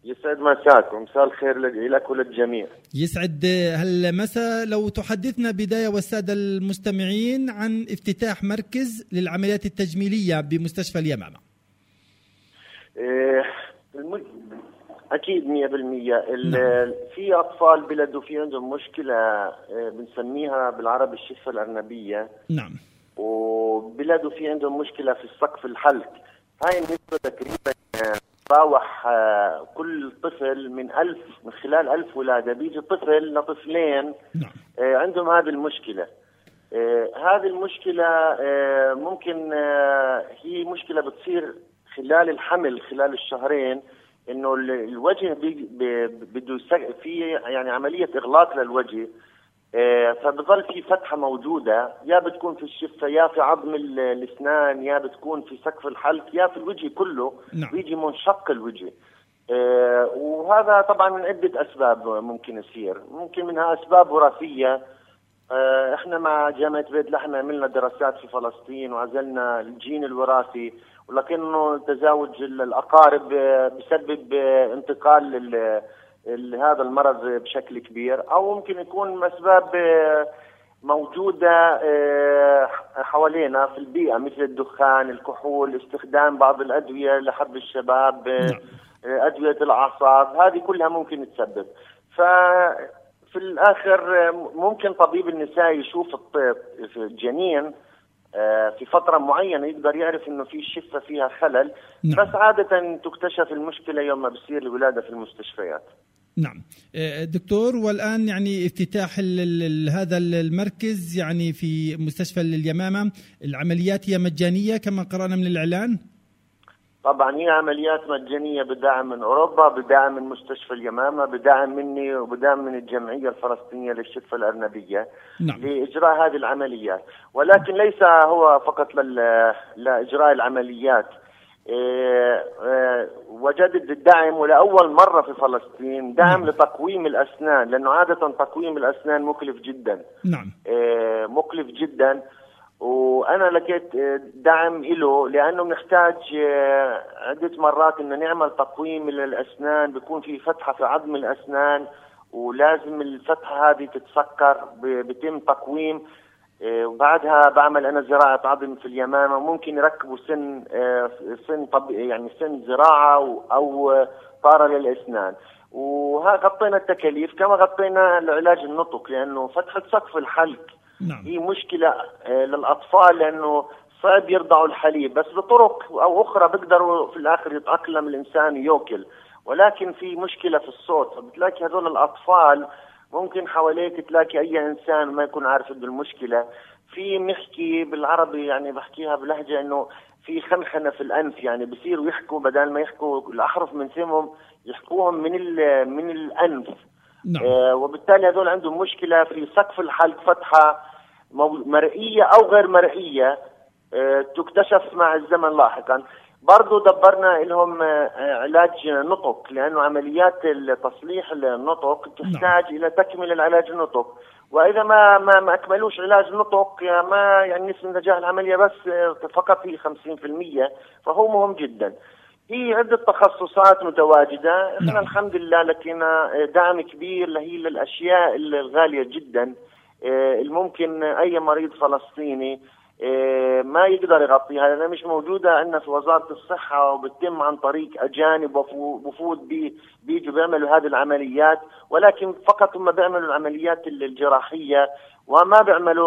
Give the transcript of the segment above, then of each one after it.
يسعد مساكم، مساء الخير لك وللجميع. يسعد هالمساء. لو تحدثنا بداية والسادة المستمعين عن افتتاح مركز للعمليات التجميلية بمستشفى اليمامة. أكيد 100%. في أطفال بلدوا في عندهم مشكلة بنسميها بالعربي الشفة الأرنبية. نعم. وبلدوا في عندهم مشكلة في السقف الحلق. هاي النسبة تقريبا تراوح كل طفل من خلال 1000 ولادة بيجي طفل لطفلين. نعم. عندهم هذه المشكلة. هذه المشكلة ممكن هي مشكلة بتصير خلال الحمل، خلال الشهرين، انه الوجه بده في يعني عملية اغلاق للوجه، فبظل في فتحة موجودة، يا بتكون في الشفة، يا في عظم الاسنان، يا بتكون في سقف الحلق، يا في الوجه كله. نعم. بيجي منشق الوجه. وهذا طبعا من عدة اسباب ممكن يصير، ممكن منها اسباب وراثية. احنا مع جامعة بيت لحم عملنا دراسات في فلسطين وعزلنا الجين الوراثي، ولكنه تزاوج الأقارب بسبب انتقال هذا المرض بشكل كبير، أو ممكن يكون أسباب موجودة حوالينا في البيئة مثل الدخان، الكحول، استخدام بعض الأدوية لحب الشباب، أدوية الأعصاب، هذه كلها ممكن تسبب. في الآخر ممكن طبيب النساء يشوف الجنين في فترة معينة يقدر يعرف إنه في شفة فيها خلل. نعم. بس عادة تكتشف المشكلة يوم ما بصير الولادة في المستشفيات. نعم دكتور، والآن يعني افتتاح هذا المركز يعني في مستشفى اليمامة، العمليات هي مجانية كما قرأنا من الإعلان؟ طبعا هي عمليات مجانية بدعم من أوروبا، بدعم من مستشفى اليمامة، بدعم مني وبدعم من الجمعية الفلسطينية للشفة الأرنبية. نعم. لإجراء هذه العمليات، ولكن ليس هو فقط لإجراء العمليات. وجدت الدعم ولأول مرة في فلسطين دعم لتقويم الأسنان، لأنه عادة تقويم الأسنان مكلف جدا. نعم. مكلف جدا. وأنا لقيت دعم له، لأنه بنحتاج عدة مرات إنه نعمل تقويم للأسنان، بيكون في فتحة في عظم الأسنان ولازم الفتحة هذه تتسكر، بيتم تقويم. وبعدها بعمل أنا زراعة عظم في اليمامة، ممكن يركبوا يعني سن زراعة أو طارة للأسنان. وغطينا التكاليف، كما غطينا العلاج النطق، لأنه فتحة سقف الحلق نعم. هي مشكلة للأطفال، لأنه صعب يرضعوا الحليب، بس بطرق أو أخرى بيقدروا في الآخر يتأقلم الإنسان يأكل، ولكن في مشكلة في الصوت. فبتلاقي هذول الأطفال ممكن حواليك تلاقي أي إنسان ما يكون عارف المشكلة. في نحكي بالعربي، يعني بحكيها بلهجة، إنه في خنخنة في الأنف، يعني بصيروا يحكوا بدل ما يحكوا الأحرف من فمهم يحكوهم من الأنف. نعم. وبالتالي هذول عندهم مشكلة في سقف الحلق، فتحة مرئية أو غير مرئية تكتشف مع الزمن لاحقا. برضو دبرنا لهم علاج نطق، لأنه عمليات تصليح النطق تحتاج إلى تكمل العلاج النطق، وإذا ما أكملوش علاج النطق ما يعني نسبة نجاح العملية بس فقط هي 50%، فهو مهم جدا. هي عدة تخصصات متواجدة. احنا الحمد لله لقينا دعم كبير للأشياء الغالية جدا الممكن أي مريض فلسطيني ما يقدر يغطيها، لأنها مش موجودة عندنا في وزارة الصحة، وبتتم عن طريق أجانب وفود بيجوا بيعملوا هذه العمليات، ولكن فقط هم بيعملوا العمليات الجراحية، وما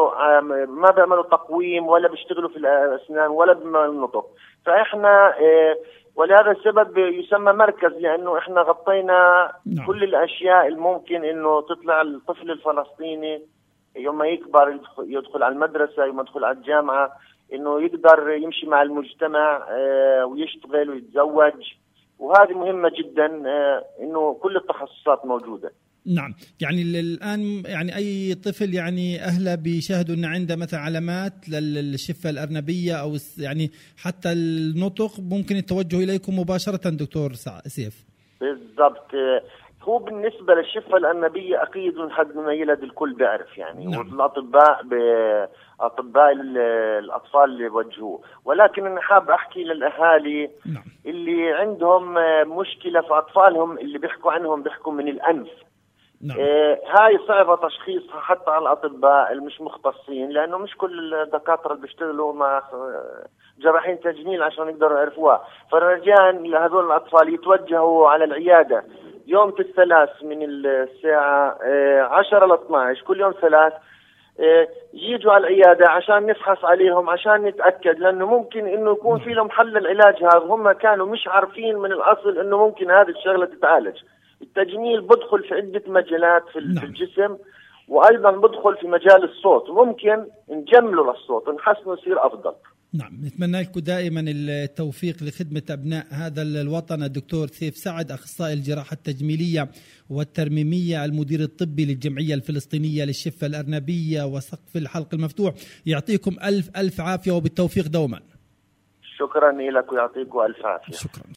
بيعملوا تقويم، ولا بيشتغلوا في الأسنان، ولا بيعملوا النطق. فإحنا ولهذا السبب يسمى مركز، لأنه إحنا غطينا كل الأشياء الممكن إنه تطلع الطفل الفلسطيني يوم ما يكبر، يدخل على المدرسة، يوم يدخل على الجامعة، إنه يقدر يمشي مع المجتمع ويشتغل ويتزوج. وهذه مهمة جدا، إنه كل التخصصات موجودة. نعم. يعني الآن يعني أي طفل يعني أهله بيشاهدوا أن عنده مثلا علامات للشفة الأرنبية أو يعني حتى النطق، ممكن التوجه إليكم مباشرة دكتور سيف. بالضبط. هو بالنسبة للشفة الأرنبية أكيد من حد ما يلد الكل بيعرف يعني. نعم. والأطباء أطباء الأطفال اللي وجهوه، ولكن أنا حاب أحكي للأهالي نعم. اللي عندهم مشكلة في أطفالهم اللي بيحكوا عنهم بيحكوا من الأنف. نعم. هاي صعبة تشخيصها حتى على الأطباء المش مختصين، لأنه مش كل الدكاترة اللي بيشتغلوا مع جراحين تجميل عشان يقدروا يعرفوها. فرجاء لهذول الأطفال يتوجهوا على العيادة يوم الثلاث من الساعة 10 ل 12 كل يوم ثلاث، يجوا على العيادة عشان نفحص عليهم عشان نتأكد، لأنه ممكن إنه يكون في لهم حل العلاج هذا، هم كانوا مش عارفين من الأصل إنه ممكن هذه الشغلة تتعالج. التجميل بدخل في عدة مجالات في الجسم، وأيضا بدخل في مجال الصوت، ممكن نجمله للصوت ونحسنه يصير أفضل. نعم، نتمنى لكم دائما التوفيق لخدمة أبناء هذا الوطن. الدكتور سيف سعد، أخصائي الجراحة التجميلية والترميمية، المدير الطبي للجمعية الفلسطينية للشفة الأرنبية وسقف الحلق المفتوح. يعطيكم ألف ألف عافية وبالتوفيق دوما. شكرا لك ويعطيكم ألف عافية. شكرا.